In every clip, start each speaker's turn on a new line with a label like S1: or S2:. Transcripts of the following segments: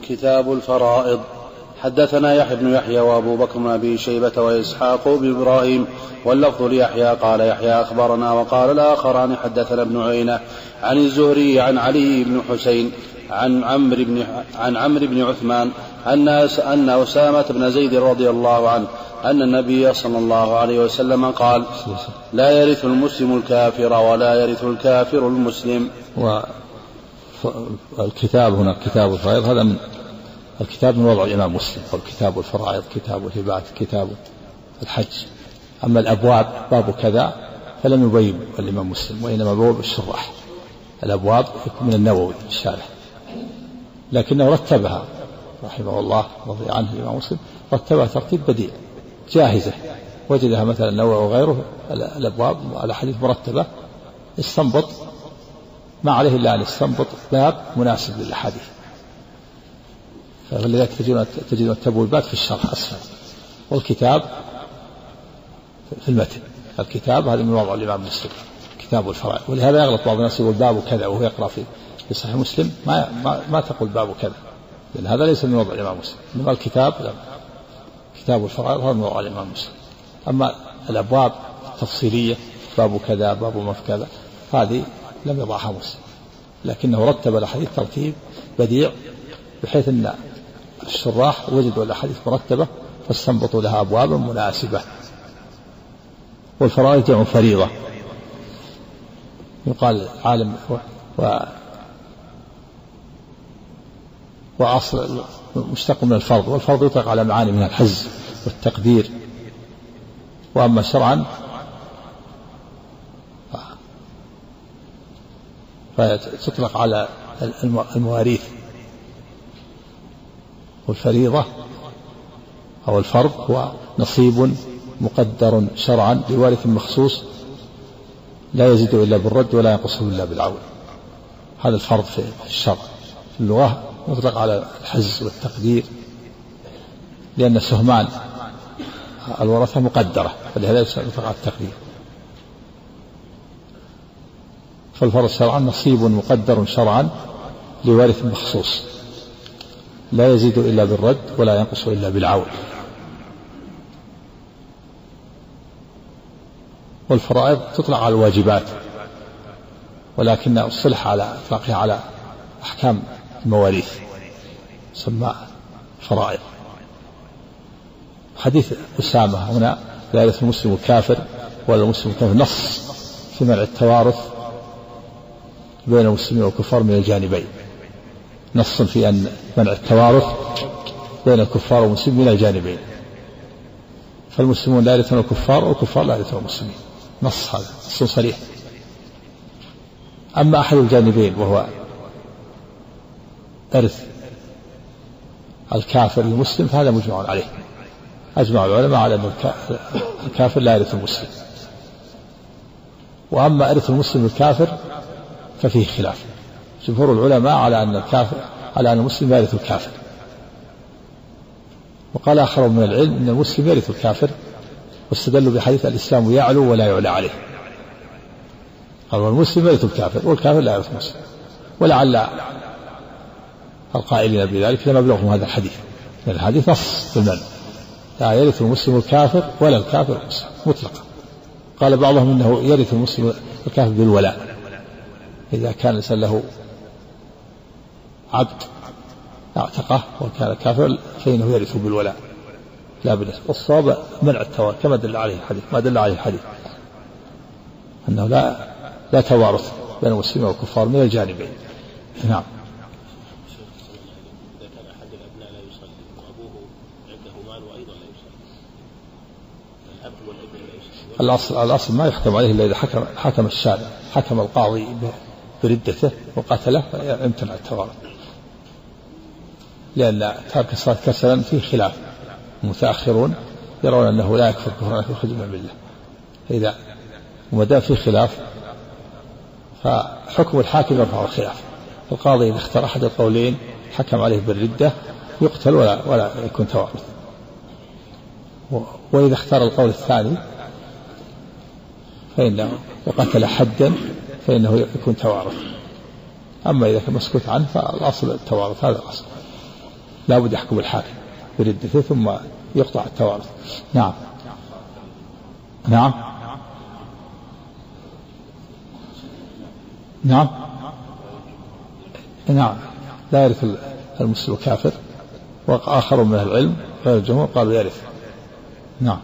S1: كتاب الفرائض. حدثنا يحيى بن يحيى وأبو بكر بن أبي شيبة وإسحاق بإبراهيم واللفظ ليحيى قال يحيى أخبرنا وقال الآخران حدثنا ابن عيينة عن الزهري عن علي بن حسين عن عمرو بن عثمان أن أسامة بن زيد رضي الله عنه أن النبي صلى الله عليه وسلم قال لا يرث المسلم الكافر ولا يرث الكافر المسلم.
S2: والكتاب هنا كتاب الفرائض هذا من الكتاب من وضع الإمام مسلم، والكتاب الفرائض كتاب الهبات كتاب الحج. أما الأبواب باب كذا فلم يبين الإمام مسلم، وإنما باب الشراح. الأبواب من النووي الشارح، لكنه رتبها رحمه الله رضي عنه الإمام مسلم، رتبها ترتيب بديع جاهزة، وجدها مثلا النووي وغيره الأبواب على حديث مرتبة، استنبط ما عليه إلا أن يستنبط باب مناسب للأحاديث. فلذلك تجدون التبويبات في الشرح أسفل، والكتاب في المتن. الكتاب هذا من وضع الإمام مسلم كتاب الفرائض. ولهذا يغلط بعض الناس يقول باب كذا وهو يقرأ في صحيح مسلم ما تقول باب كذا، لأن هذا ليس من وضع الإمام مسلم. إنما الكتاب كتاب الفرائض هذا من وضع الإمام مسلم. أما الأبواب التفصيلية باب كذا باب ما في كذا هذه لم يضعها مسلم، لكنه رتب الأحاديث ترتيب بديع بحيث أن الشراح وجدوا الأحاديث مرتبة فاستنبطوا لها أبوابا مناسبة. والفرائض جمع فريضة، يقال عالم وأصل مشتق من الفرض، والفرض يطلق على معاني من الحز والتقدير. وأما شرعا فتطلق على المواريث. والفريضة أو الفرض هو نصيب مقدر شرعا لوارث مخصوص لا يزيد إلا بالرد ولا ينقص إلا بالعون. هذا الفرض في الشرع. في اللغة يطلق على الحز والتقدير، لأن سهمان الورثة مقدرة، فلهذا يطلق على التقدير. فالفرض شرعا نصيب مقدر شرعا لوارث مخصوص لا يزيد إلا بالرد ولا ينقص إلا بالعون. والفرائض تطلق على الواجبات، ولكن الصلح على إطلاقها على أحكام المواريث سمى فرائض. حديث أسامة هنا لا يرث المسلم الكافر ولا المسلم الكافر نص في منع التوارث بين المسلمين والكفار من الجانبين، نص في أن منع التوارث بين الكفار والمسلمين من الجانبين، فالمسلمون لا يرثون الكفار والكفار لا يرثون المسلمين، نص هذا نص صريح. أما أحد الجانبين وهو إرث الكافر للمسلم فهذا مجمع عليه، أجمع العلماء على أن الكافر لا يرث المسلم. وأما إرث المسلم الكافر ففيه خلاف، جمهور العلماء على أن الكافر على أن المسلم يرث الكافر، وقال آخر من العلم أن المسلم يرث الكافر، واستدلوا بحديث الإسلام يعلو ولا يعلى عليه. قالوا المسلم يرث الكافر والكافر لا يرث المسلم، ولعل القائلين بذلك لما بلغهم هذا الحديث، لأن الحديث نص في المنع لا يرث المسلم الكافر ولا الكافر المسلم مطلقا. قال بعضهم إنه يرث المسلم الكافر بالولاء، إذا كان الإنسان له عبد اعتقه وكان كافر فإنه يرث بالولاء لا بالنسبة. والصواب منع التوارث كما دل عليه الحديث، ما دل عليه الحديث أنه لا توارث بين المسلمين والكفار من الجانبين. نعم.
S3: إذا كان أحد الأبناء لا يصلي وأبوه عنده مال وأيضا لا يصلي، الأب والابن لا يصلي،
S2: الأصل ما يحكم عليه إلا إذا حكم الشارع، حكم القاضي بردته وقتله فيمتنع التوارث، لأن ترك الصلاة كسلا فيه خلاف. المتأخرون يرون أنه لا يكفر كفرا يخرج من الملة، إذا وما دام فيه خلاف فحكم الحاكم يرفع الخلاف. القاضي إذا اختار أحد القولين حكم عليه بالردة يقتل ولا يكون توارث، وإذا اختار القول الثاني فإنه وقتل حدا فإنه يكون توارث. أما إذا كان مسكوت عنه فالأصل التوارث، هذا الأصل. لا بد يحكم الحاكم بردته ثم يقطع التوارث. نعم نعم نعم نعم لا يرث المسلم الكافر، وآخر من العلم غير الجمهور قالوا يرث. نعم.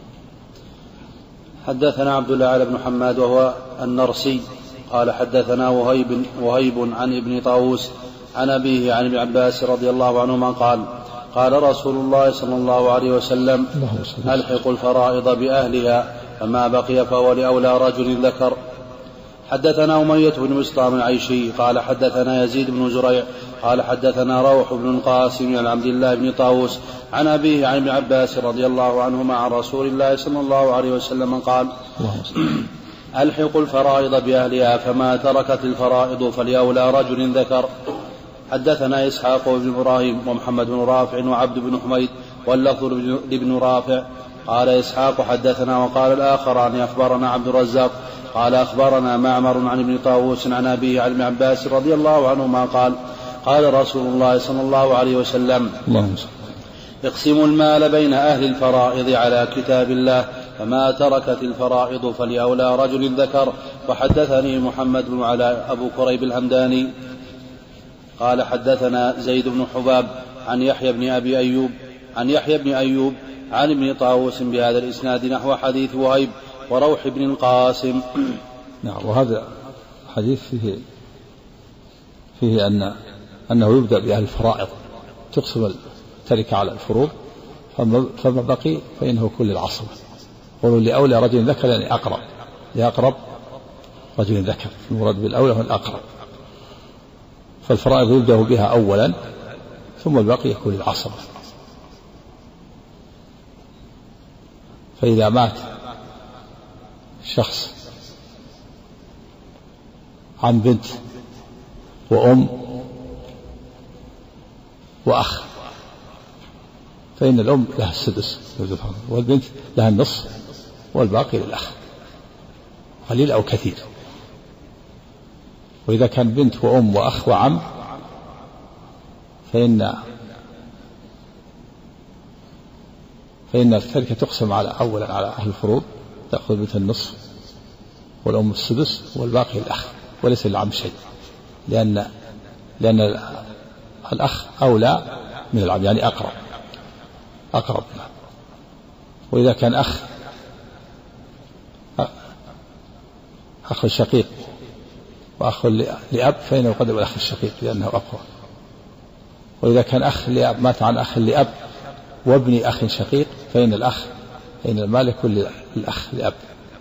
S1: حدثنا عبد الله بن محمد وهو النرسي قال حدثنا وهيب عن ابن طاووس عن أبيه عن ابن عباس رضي الله عنهما قال قال رسول الله صلى الله عليه وسلم ألحقوا الفرائض بأهلها فما بقي فهو لأولى رجل ذكر. حدثنا أمية بن مسطام العيشي قال حدثنا يزيد بن زريع قال حدثنا روح بن القاسم عن عبد الله بن طاووس عن أبيه عن ابن عباس رضي الله عنهما عن رسول الله صلى الله عليه وسلم قال ألحقوا الفرائض بأهلها فما تركت الفرائض فلأولى رجل ذكر. حدثنا إسحاق بن إبراهيم ومحمد بن رافع وعبد بن حميد واللفظ لابن رافع قال إسحاق حدثنا وقال الآخران أخبرنا عبد الرزاق قال أخبرنا معمر عن ابن طاووس عن أبيه عن ابن عباس رضي الله عنهما قال قال رسول الله صلى الله عليه وسلم اقسموا المال بين أهل الفرائض على كتاب الله فما تركت الفرائض فلأولى رجل ذكر. وحدثني محمد بن علاء أبو كريب الهمداني قال حدثنا زيد بن حباب عن يحيى بن أيوب عن ابن طاووس بهذا الإسناد نحو حديث وهيب وروح بن القاسم.
S2: نعم. وهذا حديث فيه أنه يبدأ بأهل الفرائض تقسم التركة على الفروض فما بقي فإنه كل العصبة. قولوا لأولى رجل ذكر يعني لأقرب رجل ذكر، المراد بالأولى هو الأقرب. فالفرائض يبدأ بها أولا ثم الباقي يكون العصبة. فإذا مات شخص عن بنت وأم وأخ فإن الأم لها السدس والبنت لها النصف والباقي للأخ قليل أو كثير. وإذا كان بنت وأم وأخ وعم فإن التركة تقسم أولا على أهل الفروض، تأخذ بنت النصف والأم السدس والباقي الأخ وليس للعم شيء، لأن الأخ أولى من العم يعني أقرب. وإذا كان أخ شقيق وأخ لأب فإنه يقدم الأخ الشقيق لأنه أقوى. وإذا كان أخ لأب مات عن أخ لأب وابن أخ شقيق فإن المال يكون للأخ لأب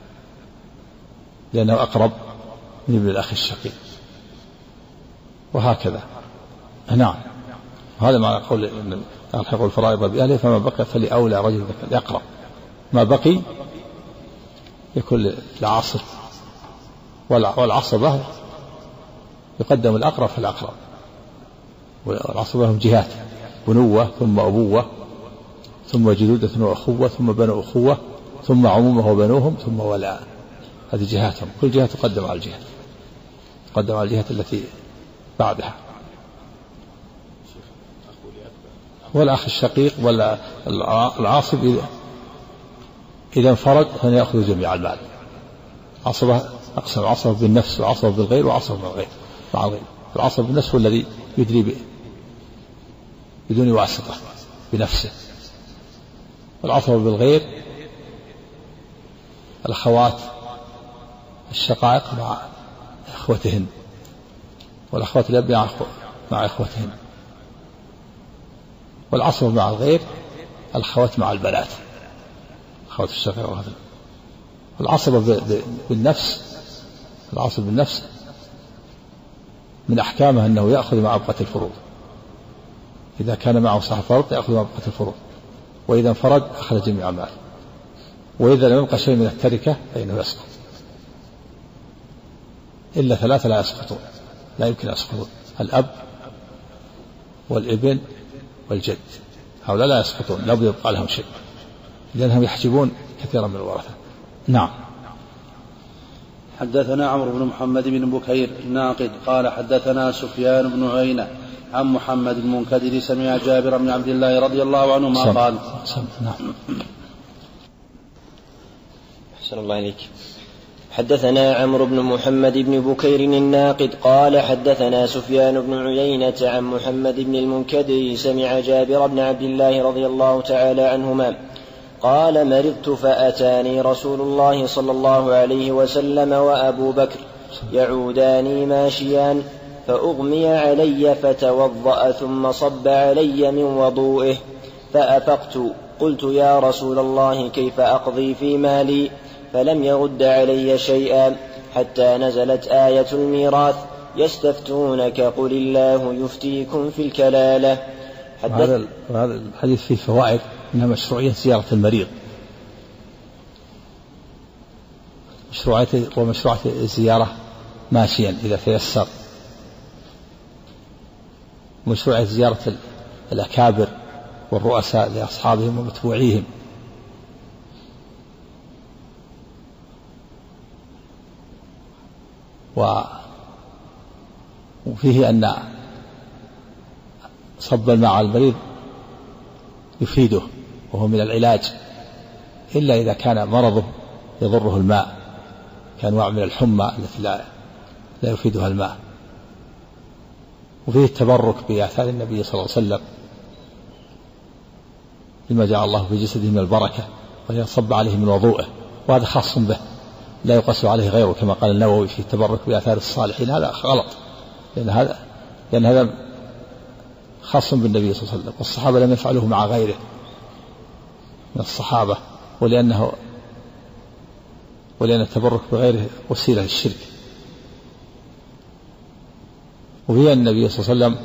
S2: لأنه أقرب من ابن الأخ الشقيق، وهكذا. نعم. هذا معنى قول ألحقوا الفرائض بأهله فما بقي فلأولى رجل ذكر يقرب. ما بقي يكون العاصر، والعصبة يقدم الأقرب فالأقرب. والعصبة هم جهات: بنوة ثم أبوة ثم جدودة وأخوة ثم بنو أخوة ثم عمومة وبنوهم ثم ولاء. هذه جهاتهم، كل جهة تقدم على الجهة التي بعدها. والأخ الشقيق ولا العاصب إذا انفرد فيأخذ جميع المال. عصبة أقسم: عصبة بالنفس وعصبة بالغير وعصبة بالغير مع غير. العصبة بالنفس هو الذي يدري بدون واسطة بنفسه، والعصبة بالغير الأخوات الشقائق مع إخوتهن، والأخوات الأب مع إخوتهن. والعصبة مع الغير الأخوات مع البنات، أخوات الشقائق وهذا. العصبة بالنفس، العصبة بالنفس من أحكامه أنه يأخذ مع بقية الفروض. إذا كان معه صاحب فرض يأخذ مع بقية الفروض، وإذا انفرد أخذ جميع المال. وإذا لم يبقى شيء من التركة فإنه يسقط. إلا ثلاثة لا يسقطون، لا يمكن يسقطون: الأب والابن والجد. هؤلاء لا يسقطون، لا بد يبقى لهم شيء لأنهم يحجبون كثيرا من الورثة. نعم.
S1: حدثنا عمرو بن محمد بن بكير الناقد قال حدثنا سفيان بن عيينة عن محمد المنكدر سمع جابر بن عبد الله رضي الله عنهما قال.
S4: أحسن الله إليك. حدثنا عمرو بن محمد بن بكير الناقد قال حدثنا سفيان بن عيينة عن محمد بن المنكدر سمع جابر بن عبد الله رضي الله تعالى عنهما قال مرضت فأتاني رسول الله صلى الله عليه وسلم وأبو بكر يعوداني ماشيان فأغمي علي فتوضأ ثم صب علي من وضوئه فأفقت قلت يا رسول الله كيف أقضي في مالي فلم يرد علي شيئا حتى نزلت آية الميراث يستفتونك قل الله يفتيكم في الكلالة.
S2: هذا الحديث فيه فوائد من مشروعية زيارة المريض ومشروعية الزيارة ماشيا إذا تيسر، ومشروعية زيارة الأكابر والرؤساء لأصحابهم ومتبوعيهم، وفيه أن صب الماء على المريض يفيده وهو من العلاج، إلا إذا كان مرضه يضره الماء كأنواع من الحمى التي لا يفيدها الماء. وفيه التبرك بآثار النبي صلى الله عليه وسلم لما جعل الله في جسده من البركة وهي صب عليه من وضوءه، وهذا خاص به لا يقص عليه غيره كما قال النووي في التبرك بآثار الصالحين. هذا غلط لأن هذا خاص بالنبي صلى الله عليه وسلم، والصحابة لم يفعلوه مع غيره من الصحابة، ولأن التبرك بغيره وسيلة للشرك. وفي النبي صلى الله عليه وسلم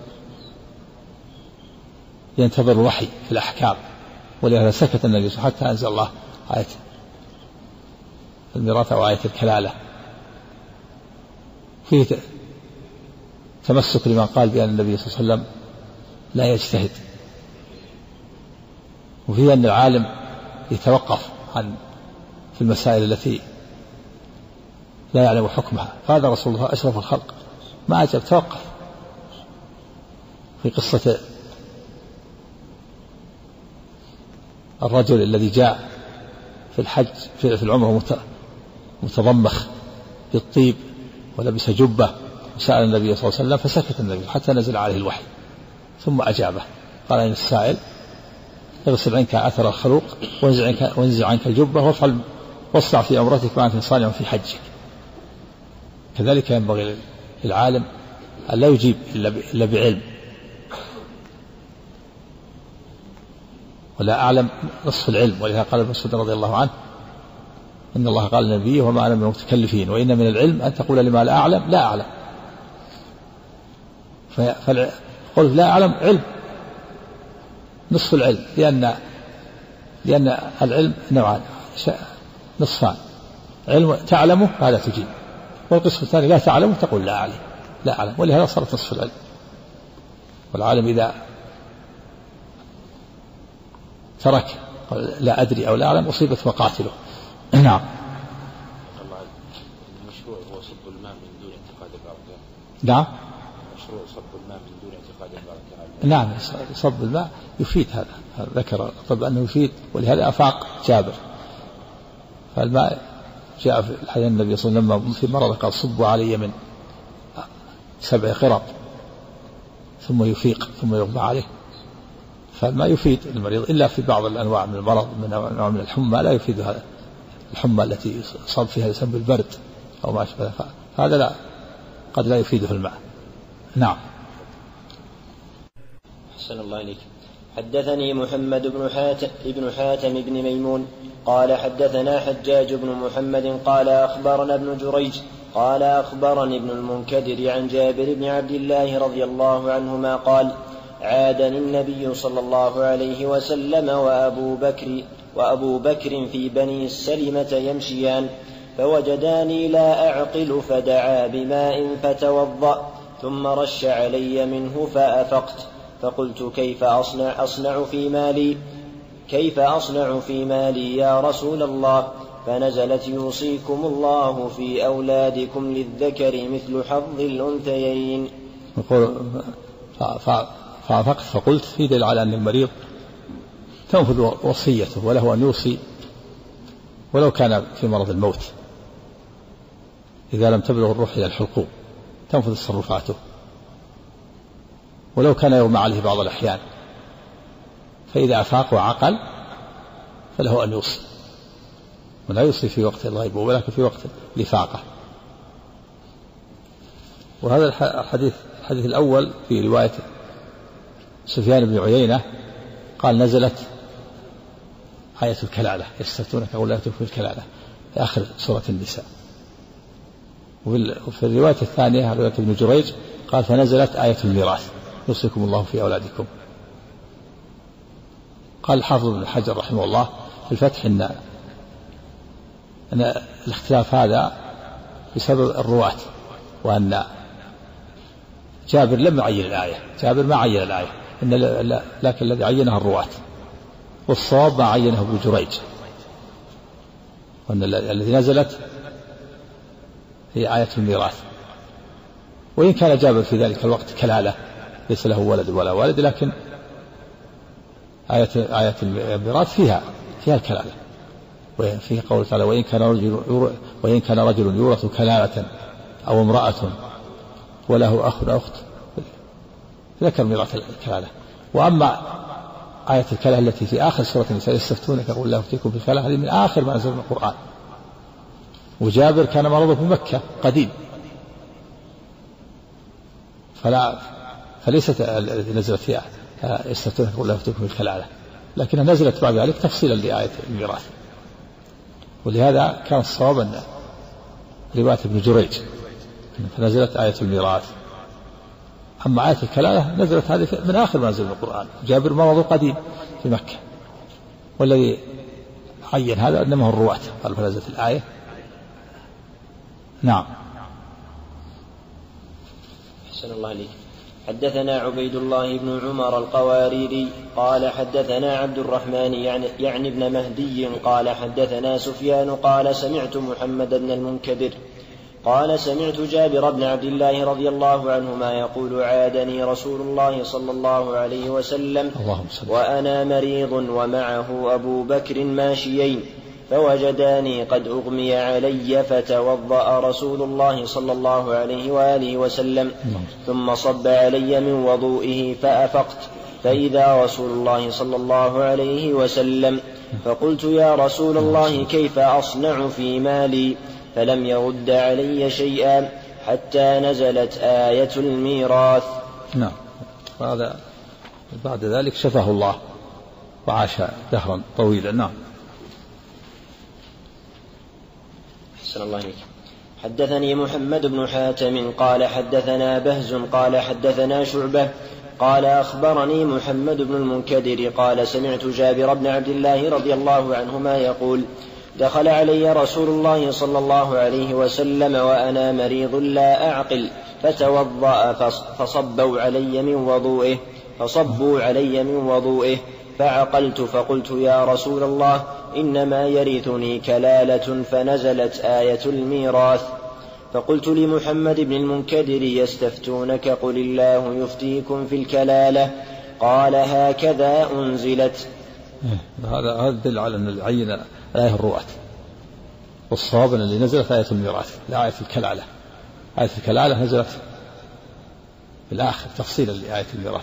S2: ينتظر الوحي في الأحكام، ولهذا سكت النبي صلى الله عليه وسلم حتى أنزل الله آية الميراث أو آية الكلالة. فيه تمسك لمن قال بأن النبي صلى الله عليه وسلم لا يجتهد، وفيه أن العالم يتوقف في المسائل التي لا يعلم حكمها، فهذا رسول الله أشرف الخلق ما أجب توقف. في قصة الرجل الذي جاء في الحج في العمرة متضمخ بالطيب ولبس جبة وسأل النبي صلى الله عليه وسلم فسكت النبي حتى نزل عليه الوحي ثم أجابه قال إن السائل اغسل عنك أثر الخلوق وانزع عنك الجبة واصنع في عمرتك وأنت صانع في حجك. كذلك ينبغي للعالم أن لا يجيب إلا بعلم، ولا أعلم نصف العلم، ولذا قال ابن مسعود رضي الله عنه إن الله قال لنبيه وما أنا من المتكلفين، وإن من العلم أن تقول لما لا أعلم لا أعلم. فقل لا أعلم علم نصف العلم، لأن العلم نوعان نصفان، علم تعلمه هذا تجيب، والقسم الثاني لا تعلمه تقول لا أعلم، ولهذا صارت نصف العلم. والعالم إذا ترك لا أدري أو لا أعلم أصيبت مقاتله. نعم.
S3: المشروع هو صب الماء من دون اعتقاد البركة.
S2: نعم.
S3: مشروع صب الماء من دون اعتقاد البركة.
S2: نعم صب الماء يفيد، هذا ذكر طب أنه يفيد، ولهذا أفاق جابر. فالماء جاء في الحديث النبي صلى الله عليه وسلم في مرض قال صبوا علي من 7 قرب ثم يفيق ثم يغمى عليه. فالماء يفيد المريض إلا في بعض الأنواع من المرض، من نوع من الحمى لا يفيد هذا، الحمى التي صاب فيها الإنسان بالبرد أو ما أشبه، هذا لا قد لا يفيده الماء. نعم.
S4: أحسن الله إليك. حدثني محمد بن حاتم بن ميمون قال حدثنا حجاج بن محمد قال أخبرنا ابن جريج قال أخبرني ابن المنكدر عن جابر بن عبد الله رضي الله عنهما قال عادني النبي صلى الله عليه وسلم وأبو بكر في بني السلمة يمشيان فوجداني لا أعقل فدعا بماء فتوضأ ثم رش علي منه فأفقت فقلت كيف أصنع في مالي يا رسول الله؟ فنزلت يوصيكم الله في أولادكم للذكر مثل حظ الأنثيين.
S2: يقول فأفقت فقلت في دليل على أن المريض تنفذ وصيته وله أن يوصي ولو كان في مرض الموت، إذا لم تبلغ الروح إلى الحلقوم تنفذ تصرفاته ولو كان يغمى عليه بعض الأحيان، فإذا أفاق وعقل فله أن يوصي، ولا يوصي في وقت الغيبة ولكن في وقت الإفاقة. وهذا الحديث الأول في رواية سفيان بن عيينة قال نزلت آية الكلالة يستفتونك أولادك في الكلالة في آخر سورة النساء. وفي الرواية الثانية رواية ابن جريج قال فنزلت آية الميراث يوصيكم الله في أولادكم. قال الحافظ ابن حجر رحمه الله في الفتح إن الاختلاف هذا بسبب الرواة، وأن جابر لم يعين الآية، جابر ما عين الآية لكن الذي عينها الرواة، والصواب ما عينه ابن جريج، وأن الذي نزلت هي آية الميراث. وإن كان جابر في ذلك الوقت كلالة ليس له ولد ولا والد، لكن آية الميراث فيها الكلالة، وفيه قول تعالى وإن كان رجل يورث كلالة أو امرأة وله أخ أو أخت ذكر ميراث الكلالة. وأما آية الكلالة التي في آخر سورة النساء يستفتونك قل الله يفتيكم في الكلالة هذه من آخر ما نزل من القرآن. وجابر كان مرضه في مكة قديم، فليست نزلت فيها يستفتونك قل الله يفتيكم في الكلالة، لكنها نزلت بعد ذلك تفصيلا لآية الميراث. ولهذا كان الصواب أن رواية ابن جريج فنزلت آية الميراث. أما آية الكلالة نزلت هذه من آخر ما نزل من القرآن، جابر مرضه قديم في مكة، والذي عين هذا إنما هو الرواة قال فنزلت الآية. نعم.
S4: أحسن الله عليك. حدثنا عبيد الله بن عمر القواريري قال حدثنا عبد الرحمن يعني ابن مهدي قال حدثنا سفيان قال سمعت محمد بن المنكدر قال سمعت جابر بن عبد الله رضي الله عنهما يقول عادني رسول الله صلى الله عليه وسلم وأنا مريض ومعه أبو بكر ماشيين فوجداني قد أغمي علي فتوضأ رسول الله صلى الله عليه وآله وسلم ثم صب علي من وضوئه فأفقت فإذا رسول الله صلى الله عليه وسلم فقلت يا رسول الله كيف أصنع في مالي فلم يرد علي شيئا حتى نزلت آية الميراث.
S2: نعم. بعد ذلك شفاه الله وعاش دهرا طويلا. نعم.
S4: أحسن الله عليك. حدثني محمد بن حاتم قال حدثنا بهز قال حدثنا شعبة قال أخبرني محمد بن المنكدر قال سمعت جابر بن عبد الله رضي الله عنهما يقول دخل علي رسول الله صلى الله عليه وسلم وأنا مريض لا أعقل فتوضأ فصبوا علي من وضوئه فعقلت فقلت يا رسول الله إنما يرثني كلالة فنزلت آية الميراث فقلت لمحمد بن المنكدر يستفتونك قل الله يفتيكم في الكلالة قال هكذا أنزلت.
S2: هذا يدل على أن العين آية الرواة، والصواب أن اللي نزلت آية الميراث لا آية الكلالة. آية الكلالة نزلت بالآخر تفصيلا لآية الميراث،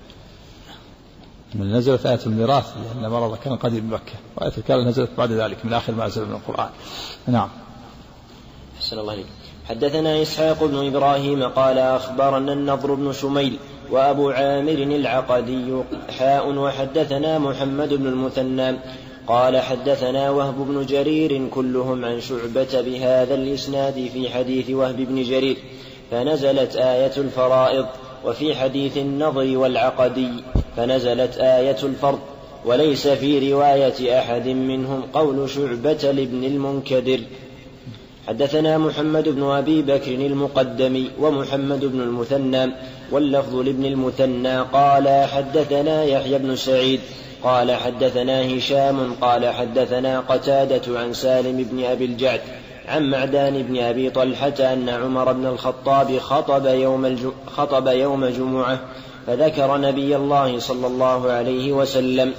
S2: من نزلت آية الميراث لأن مرض كان قديم بمكة، وآية الكلالة نزلت بعد ذلك من آخر ما نزل من القرآن. نعم.
S4: أحسن الله عليك. حدثنا إسحاق بن إبراهيم قال أخبرنا النضر بن شميل وأبو عامر العقدي وحدثنا محمد بن المثنى قال حدثنا وهب بن جرير كلهم عن شعبة بهذا الإسناد في حديث وهب بن جرير فنزلت آية الفرائض، وفي حديث النضر والعقدي فنزلت آية الفرض، وليس في رواية أحد منهم قول شعبة لابن المنكدر. حدثنا محمد بن أبي بكر المقدمي ومحمد بن المثنى واللفظ لابن المثنى قال حدثنا يحيى بن سعيد قال حدثنا هشام قال حدثنا قتادة عن سالم بن أبي الجعد عن معدان بن أبي طلحة أن عمر بن الخطاب خطب يوم جمعة فذكر نبي الله صلى الله عليه وسلم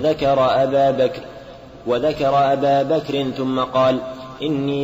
S4: وذكر أبا بكر ثم قال: إني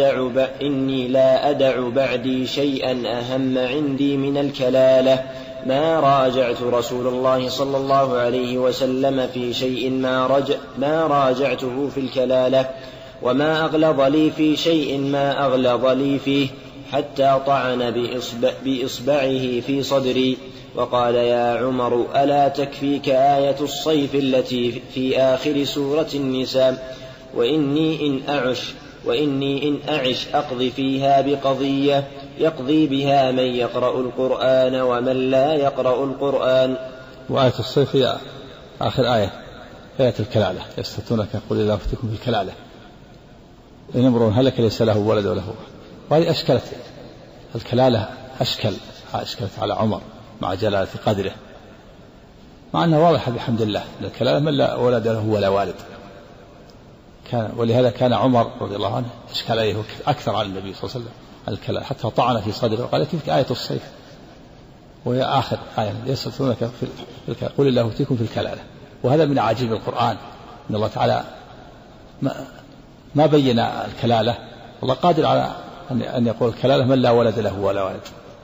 S4: لا أدع بعدي شيئا أهم عندي من الكلالة، ما راجعت رسول الله صلى الله عليه وسلم في شيء ما راجعته في الكلالة، وما أغلظ لي في شيء ما أغلظ لي فيه، حتى طعن بإصبعه في صدري وقال: يا عمر ألا تكفيك آية الصيف التي في آخر سورة النساء؟ وإني إن أعش أقضي فيها بقضية يقضي بها من يقرأ القرآن ومن لا يقرأ القرآن.
S2: وآية الصيف هي آخر آية الكلالة، يستفتونك قل الله يفتيكم في الكلالة إن امرؤ هلك ليس له ولد وله. وهذه أشكلت الكلالة، أشكلت على عمر مع جلالة قدره، مع أنها واضحة بحمد الله. الكلالة من لا ولد له ولا والد، ولهذا كان عمر رضي الله عنه أشكال عليه أكثر على النبي صلى الله عليه وسلم الكلالة، حتى طعن في صدره وقال: كيف آية الصيف؟ وهي آخر آية يستفتونك قل الله يفتيكم في الكلالة. وهذا من عجيب القرآن، إن الله تعالى ما بين الكلالة، والله قادر على أن يقول الكلالة من لا ولد له ولا والد،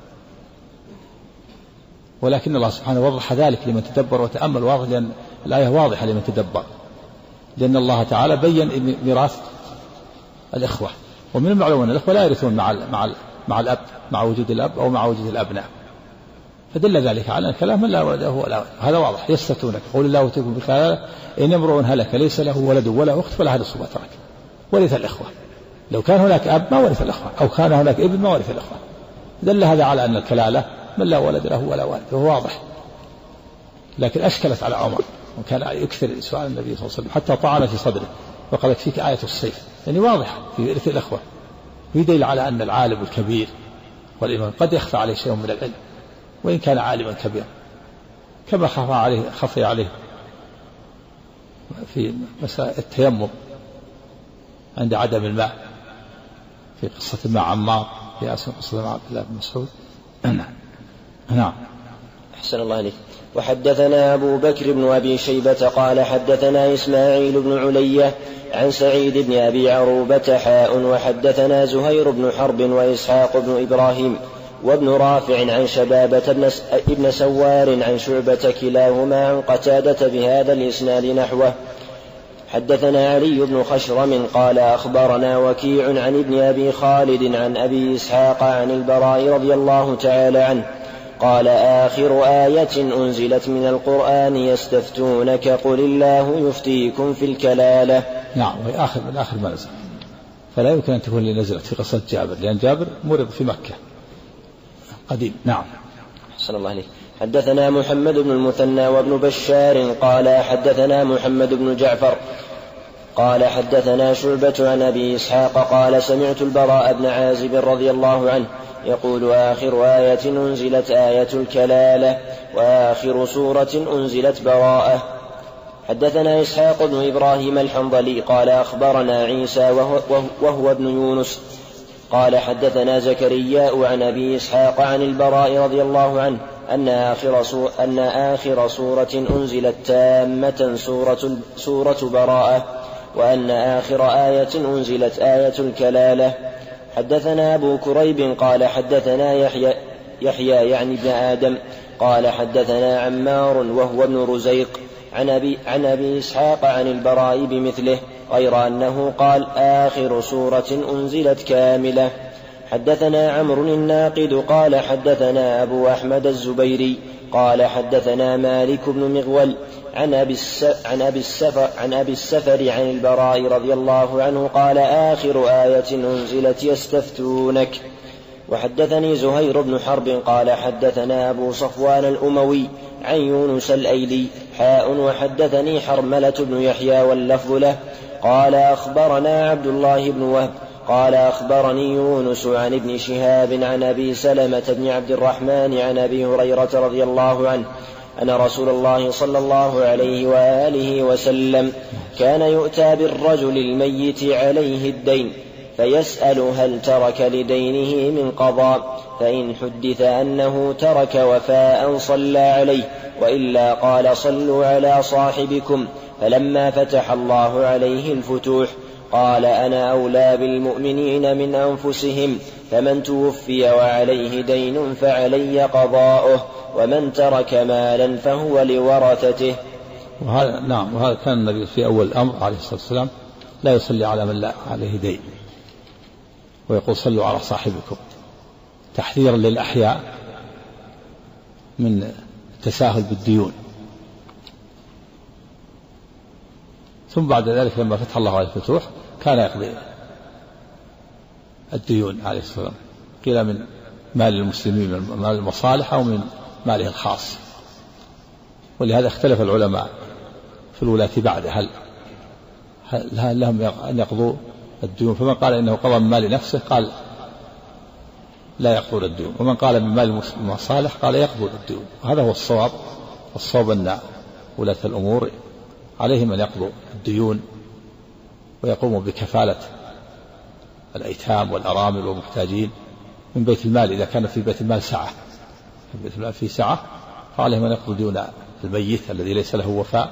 S2: ولكن الله سبحانه وضح ذلك لمن تدبر وتأمل، واضح لأن الآية واضحة لمن تدبر، لأن الله تعالى بين ميراث الإخوة، ومن المعلوم أن الإخوة لا يرثون مع الأب، مع وجود الأب أو مع وجود الأبناء، فدل ذلك على الكلام من لا ولد له ولا والد. هذا واضح. يستفتونك قل الله يفتيكم في الكلالة إن امرؤ هلك ليس له ولد ولا أخت فلها نصف ما ترك، ورث الإخوة. لو كان هناك أب ما ورث الإخوة، أو كان هناك ابن ما ورث الإخوة. دل هذا على أن الكلالة من لا ولد له ولا والد، وهو واضح. لكن أشكلت على عمر، وكان يكثر سؤال النبي صلى الله عليه وسلم حتى طعن في صدره وقال: يكفيك آية الصيف، يعني واضح في إرث الأخوة. يدل على أن العالم الكبير والإمام قد يخفى عليه شيء من العلم وإن كان عالما كبيرا، كما خفي عليه في مسألة التيمم عند عدم الماء في قصة مع عمار، في قصة مع عبد الله بن مسعود. نعم.
S4: أحسن الله عليك. وحدثنا أبو بكر بن أبي شيبة قال حدثنا إسماعيل بن علية عن سعيد بن أبي عروبة وحدثنا زهير بن حرب وإسحاق بن إبراهيم وابن رافع عن شبابة ابن سوار عن شعبة كلاهما عن قتادة بهذا الإسناد نحوه. حدثنا علي بن خشرم قال أخبرنا وكيع عن ابن أبي خالد عن أبي إسحاق عن البراء رضي الله تعالى عنه قال آخر آية أنزلت من القرآن يستفتونك قل الله يفتيكم في الكلالة.
S2: نعم، وهي من آخر ما نزل، فلا يمكن أن تكون نزلت في قصة جابر، لأن جابر مرض في مكة قديم. نعم.
S4: أحسن الله عليك. حدثنا محمد بن المثنى وابن بشار قال حدثنا محمد بن جعفر قال حدثنا شعبة عن أبي إسحاق قال سمعت البراء بن عازب رضي الله عنه يقول آخر آية أنزلت آية الكلالة وآخر سورة أنزلت براءة. حدثنا إسحاق بن إبراهيم الحنظلي قال أخبرنا عيسى وهو ابن يونس قال حدثنا زكرياء عن أبي إسحاق عن البراء رضي الله عنه أن آخر سورة أنزلت تامة سورة براءة وأن آخر آية أنزلت آية الكلالة. حدثنا أبو كريب قال حدثنا يحيى يعني ابن آدم قال حدثنا عمار وهو ابن رزيق عن أبي إسحاق عن البراء بمثله غير أنه قال آخر سورة أنزلت كاملة. حدثنا عمرو الناقد قال حدثنا أبو أحمد الزبيري قال حدثنا مالك بن مغول عن أبي السفر عن البراء رضي الله عنه قال آخر آية أنزلت يستفتونك. وحدثني زهير بن حرب قال حدثنا أبو صفوان الأموي عن يونس الأيلي وحدثني حرملة بن يحيى واللفظ له قال أخبرنا عبد الله بن وهب قال أخبرني يونس عن ابن شهاب عن أبي سلمة بن عبد الرحمن عن أبي هريرة رضي الله عنه أن رسول الله صلى الله عليه وآله وسلم كان يؤتى بالرجل الميت عليه الدين فيسأل هل ترك لدينه من قضاء، فإن حدث أنه ترك وفاء صلى عليه، وإلا قال صلوا على صاحبكم. فلما فتح الله عليه الفتوح قال أنا أولى بالمؤمنين من أنفسهم، فمن توفي وعليه دين فعلي قضاؤه، ومن ترك مالا فهو لورثته.
S2: وهذا نعم، وهذا كان النبي في أول الأمر عليه الصلاة والسلام لا يصلي على من لا عليه دين، ويقول صلوا على صاحبكم، تحذيرا للأحياء من التساهل بالديون. ثم بعد ذلك لما فتح الله عليه الفتوح كان يقضي الديون عليه الصلاة والسلام، قيل من مال المسلمين من مال المصالح أو من ماله الخاص. ولهذا اختلف العلماء في الولاة بعد هل لهم أن يقضوا الديون، فمن قال إنه قضى من مال نفسه قال لا يقضون الديون، ومن قال من مال المصالح قال يقضون الديون. وهذا هو الصواب، والصواب أن ولاة الأمور عليهم أن يقضوا الديون ويقوموا بكفالة الأيتام والأرامل والمحتاجين من بيت المال إذا كان في بيت المال سعة، في بيت المال في سعة فعليهم أن يقضوا ديون الميت الذي ليس له وفاء،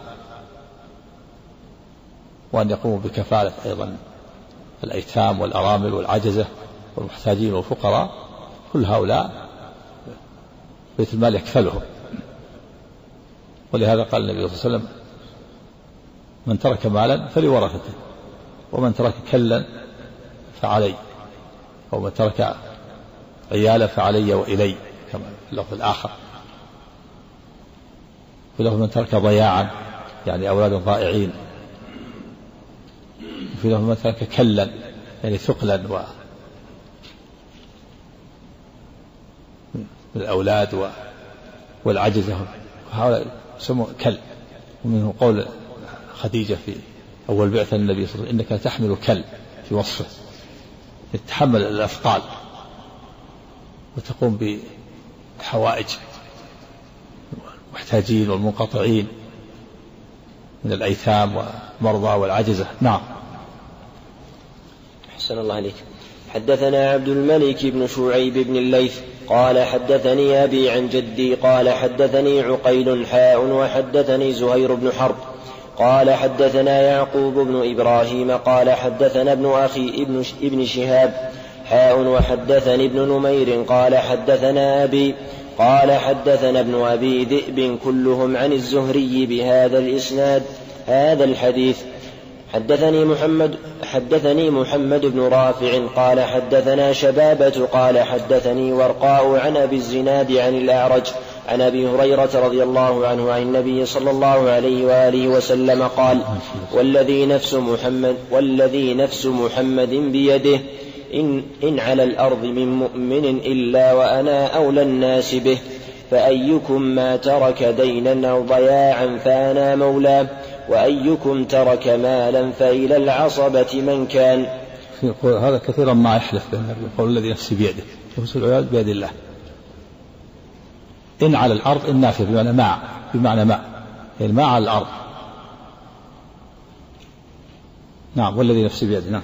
S2: وأن يقوموا بكفالة أيضا الأيتام والأرامل والعجزة والمحتاجين والفقراء، كل هؤلاء بيت المال يكفلهم. ولهذا قال النبي صلى الله عليه وسلم من ترك مالا فلورثته، ومن ترك كلا فعلي، ومن ترك عيالا فعلي وإلي، كما في اللفظ الآخر. في لفظ من ترك ضياعا يعني أولاد ضائعين، في لفظ من ترك كلا يعني ثقلا والأولاد والعجزة، هؤلاء يسمون كل. ومنه قول خديجة في أول بعثة النبي صلى الله عليه وسلم إنك تحمل كل في وصفه، تتحمل الأثقال وتقوم بحوائج المحتاجين والمنقطعين من الأيتام والمرضى والعجزة. نعم.
S4: أحسن الله عليك. حدثنا عبد الملك بن شعيب بن الليث قال حدثني أبي عن جدي قال حدثني عقيل وحدثني زهير بن حرب قال حدثنا يعقوب بن إبراهيم قال حدثنا ابن أخي ابن شهاب وحدثني ابن نمير قال حدثنا أبي قال حدثنا ابن أبي ذئب كلهم عن الزهري بهذا الإسناد هذا الحديث. حدثني محمد بن رافع قال حدثنا شبابة قال حدثني ورقاء عن أبي الزناد عن الأعرج عن أبي هريرة رضي الله عنه عن النبي صلى الله عليه وآله وسلم قال والذي نفس محمد بيده إن على الأرض من مؤمن إلا وأنا أولى الناس به، فأيكم ما ترك دينا أو ضياعا فأنا مولاه، وأيكم ترك مالا فإلى العصبة من كان.
S2: هذا كثيرا ما يحلف به، يقول الذي نفسي بيده، نفس العباد بيد الله. إن على الأرض إن نافية بمعنى ما يعني ما على الأرض. نعم. والذي نفسي بيده. نعم.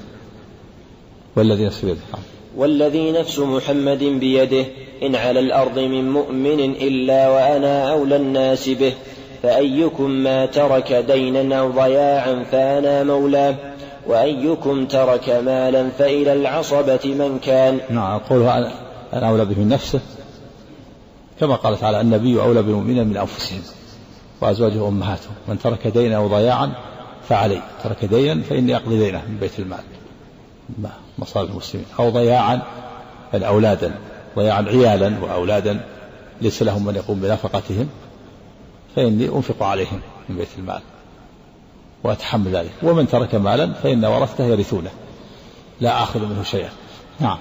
S4: والذي نفس محمد بيده إن على الأرض من مؤمن إلا وأنا أولى الناس به، فأيكم ما ترك دينا أو ضياعا فأنا مولاه، وأيكم ترك مالا فإلى العصبة من كان.
S2: نعم. أقولها أنا أولى به من نفسه، كما قال تعالى النبي أولى بالمؤمنين من أنفسهم وأزواجه أمهاتهم، من ترك دينا أو ضياعا فعلي، ترك دينا فإني أقضي دينه من بيت المال مصالح المسلمين، أو ضياعا أولادا، ضياعا عيالا وأولادا ليس لهم من يقوم بنفقتهم، فإني أنفق عليهم من بيت المال وأتحمل ذلك. ومن ترك مالا فإن ورثته يرثونه لا آخذ منه شيئا. نعم.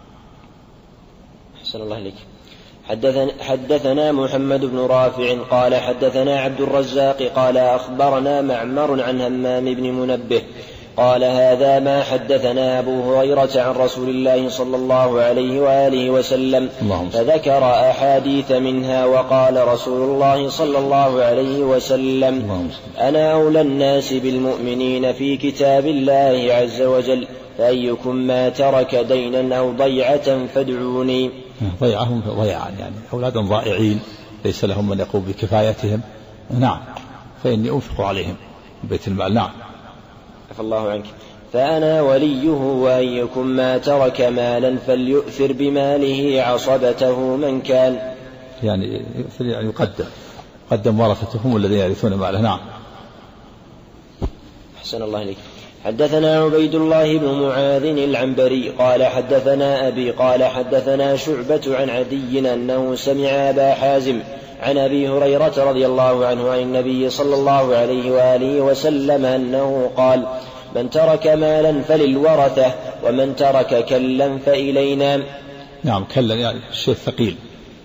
S4: أحسن الله عليك. حدثنا محمد بن رافع قال حدثنا عبد الرزاق قال أخبرنا معمر عن همام بن منبه قال هذا ما حدثنا أبو هريرة عن رسول الله صلى الله عليه وآله وسلم، فذكر أحاديث منها وقال رسول الله صلى الله عليه وسلم أنا أولى الناس بالمؤمنين في كتاب الله عز وجل، فأيكم ما ترك دينا أو ضيعة فادعوني.
S2: ضيعهم ضيعان يعني أولادا ضائعين ليس لهم من يقوم بكفايتهم، نعم، فإني أنفق عليهم بيت المال. نعم.
S4: عفى الله عنك. فأنا وليه. وأيكم ما ترك مالا فليؤثر بماله عصبته من كان،
S2: يعني يقدم ورثته هم الذين يرثون ماله. نعم.
S4: أحسن الله إليك. حدثنا عبيد الله بن معاذ العنبري قال حدثنا أبي قال حدثنا شعبة عن عدي أنه سمع أبا حازم عن أبي هريرة رضي الله عنه عن النبي صلى الله عليه وآله وسلم أنه قال: من ترك مالا فللورثة ومن ترك كلا فإلينا.
S2: نعم، كلا يعني الشيء ثقيل.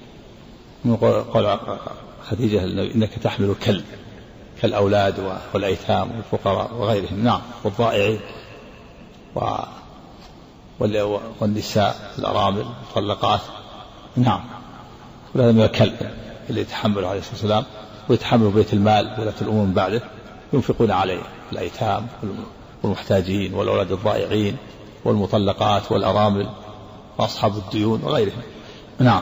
S2: قال خديجة: إنك تحمل كالأولاد والأيتام والفقراء وغيرهم. نعم، والضائعين والنساء الأرامل المطلقات. نعم، وهذا من الكل اللي يتحمل عليه الصلاة والسلام ويتحمل بيت المال ولاة الأمور من بعده ينفقون عليه، الأيتام والمحتاجين والأولاد الضائعين والمطلقات والأرامل وأصحاب الديون وغيرهم. نعم.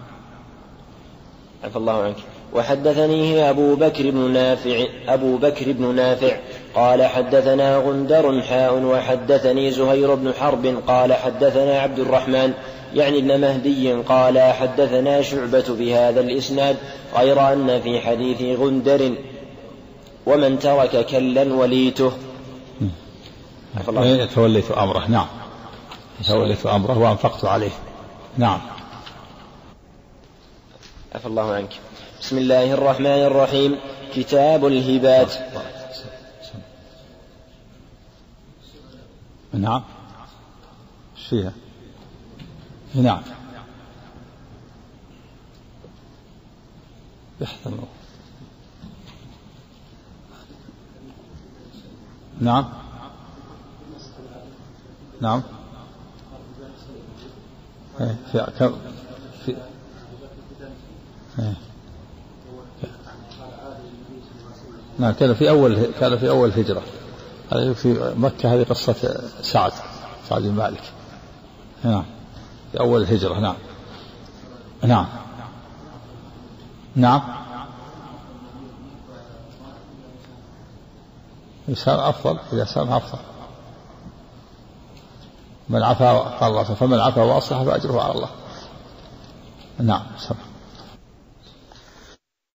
S4: عفى الله عنك. وحدثنيه أبو بكر بن نافع قال حدثنا غندر وحدثني زهير بن حرب قال حدثنا عبد الرحمن يعني ابن مهدي قال حدثنا شعبة بهذا الإسناد غير أن في حديث غندر ومن ترك كلا وليته.
S2: توليت أمره. نعم، توليت أمره وأنفقت عليه. نعم.
S4: عفى الله عنك. بسم الله الرحمن الرحيم. كتاب الهبات.
S2: نعم. فيها. نعم. يحتمل. نعم. نعم. في نعم، كان في أول هجرة في مكة. هذه قصة سعد بن مالك. نعم، في أول الهجرة. نعم. نعم. نعم. إسلام أفضل، إذا سام أفضل. من عفا قال الله: فمن عفا وأصلح فأجره على الله. نعم.